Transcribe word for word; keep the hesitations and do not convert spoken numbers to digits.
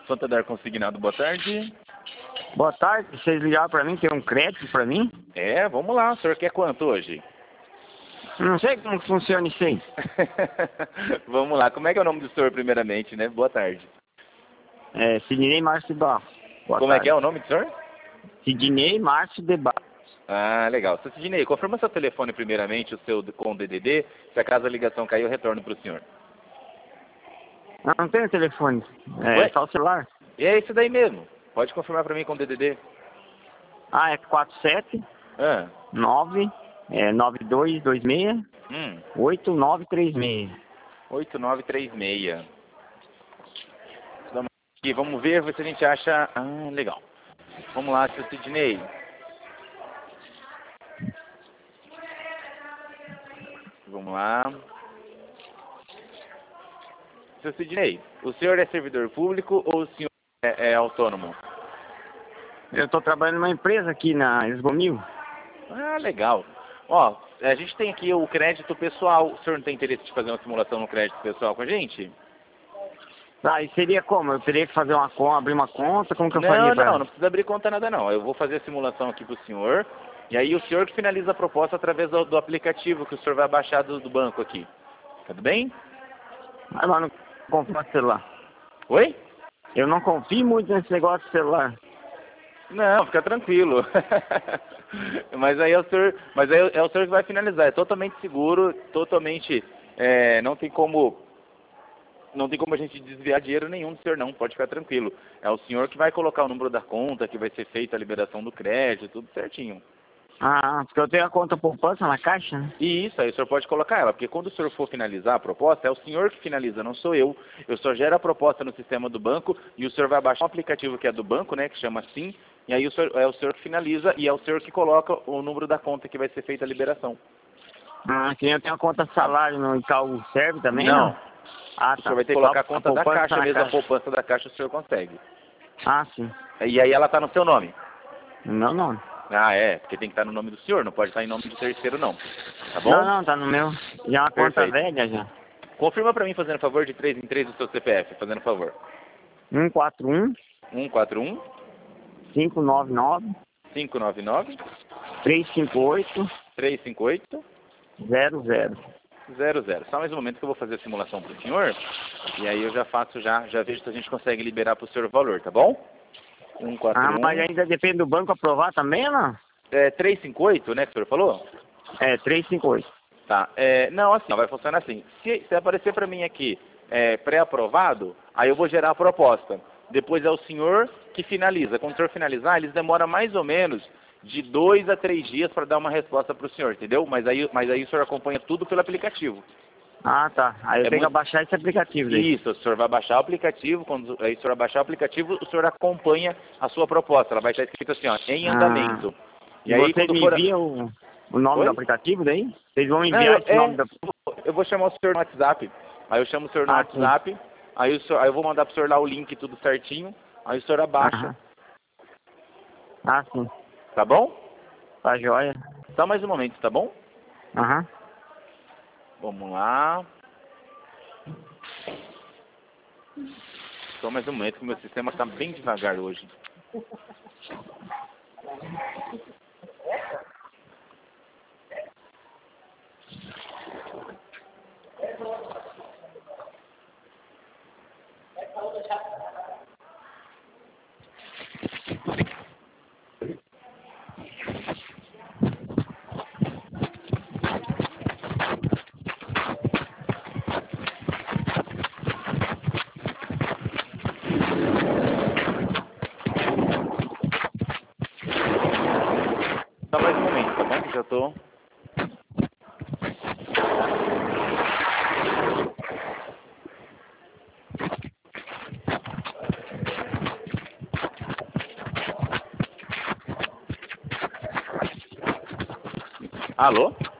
Santander Consignado, boa tarde. Boa tarde, vocês ligaram pra mim, tem um crédito pra mim? É, vamos lá, o senhor quer quanto hoje? Não sei como funciona isso aí. Vamos lá, como é que é o nome do senhor primeiramente, né? Boa tarde. É, Sidney Márcio de Barros. Boa como tarde. é que é o nome do senhor? Sidney Márcio de Barros. Ah, legal. Seu Sidney, confirma seu telefone primeiramente, o seu com o D D D. Se acaso a ligação cair, eu retorno para o senhor. Não, não tenho telefone, é Ué? só o celular. E é esse daí mesmo. Pode confirmar para mim com o D D D. Ah, é quatro sete Ah, nove é, nove dois dois seis hum, oito nove três seis. oito nove três seis. Vamos aqui, vamos ver se a gente acha... Ah, legal. Vamos lá, seu Sidney. Vamos lá. Seu Sidney, o senhor é servidor público ou o senhor é, é autônomo? Eu tô trabalhando numa empresa aqui na Esgomil. Ah, legal. Ó, a gente tem aqui o crédito pessoal. O senhor não tem interesse de fazer uma simulação no crédito pessoal com a gente? Tá, e seria como? Eu teria que fazer uma conta, abrir uma conta? Como que eu Não, faria pra... não, não precisa abrir conta nada não. Eu vou fazer a simulação aqui pro senhor. E aí o senhor que finaliza a proposta através do, do aplicativo que o senhor vai baixar do, do banco aqui. Tudo bem? Mas lá não confio no celular. Oi? Eu não confio muito nesse negócio de celular. Não, fica tranquilo. mas aí é o senhor, mas aí é o senhor que vai finalizar. É totalmente seguro, totalmente, é, não tem como, não tem como a gente desviar dinheiro nenhum do senhor não. Pode ficar tranquilo. É o senhor que vai colocar o número da conta, que vai ser feita a liberação do crédito, tudo certinho. Ah, porque eu tenho a conta poupança na caixa, né? E isso aí o senhor pode colocar ela, porque quando o senhor for finalizar a proposta, é o senhor que finaliza, não sou eu. Eu só gero a proposta no sistema do banco e o senhor vai baixar um aplicativo que é do banco, né, que chama Sim, e aí o senhor, é o senhor que finaliza e é o senhor que coloca o número da conta que vai ser feita a liberação. Ah, que eu tenho a conta salário no Itaú, serve também, não? Não, Ah, o tá. senhor vai ter que Só colocar a conta da poupança caixa na mesmo, a caixa. poupança da caixa o senhor consegue. Ah, sim. E aí ela está no seu nome. No meu nome. Ah, é, porque tem que estar no nome do senhor, não pode estar em nome de terceiro não. Tá bom? Não, não, tá no meu. Já é uma conta Perfeito. velha já. Confirma para mim, fazendo favor, de três em três o seu C P F, fazendo favor. um quatro um, um quatro um, cinco nove nove, cinco nove nove, três cinco oito, três cinco oito, zero zero. zero zero. Só mais um momento que eu vou fazer a simulação para o senhor. E aí eu já faço, já, já vejo se a gente consegue liberar para o senhor o valor, tá bom? um quatro um. Ah, mas ainda depende do banco aprovar também ou não? É três cinco oito, né, que o senhor falou? É, trezentos e cinquenta e oito. Tá. É, não, assim, vai funcionar assim. Se, se aparecer para mim aqui é, pré-aprovado, aí eu vou gerar a proposta. Depois é o senhor que finaliza. Quando o senhor finalizar, eles demoram mais ou menos de dois a três dias para dar uma resposta para o senhor, entendeu? Mas aí, mas aí o senhor acompanha tudo pelo aplicativo. Ah, tá. Aí eu É tenho muito... que baixar esse aplicativo daí. Isso, o senhor vai baixar o aplicativo, quando aí o senhor baixar o aplicativo, o senhor acompanha a sua proposta. Ela vai estar escrito assim, ó, em andamento. Ah, E e aí você quando me for... envia o, o nome Oi? do aplicativo daí? Vocês vão Não, enviar eu, esse é, nome do... eu vou chamar o senhor no WhatsApp. Aí eu chamo o senhor no Ah, sim. WhatsApp, aí, o senhor, aí eu vou mandar pro senhor lá o link tudo certinho, aí o senhor abaixa, Aham. Ah, sim. tá bom? Tá joia. Só mais um momento, tá bom? Aham. Vamos lá. Só mais um momento que o meu sistema está bem devagar hoje. Só mais um momento, tá bom? Que já tô... Alô?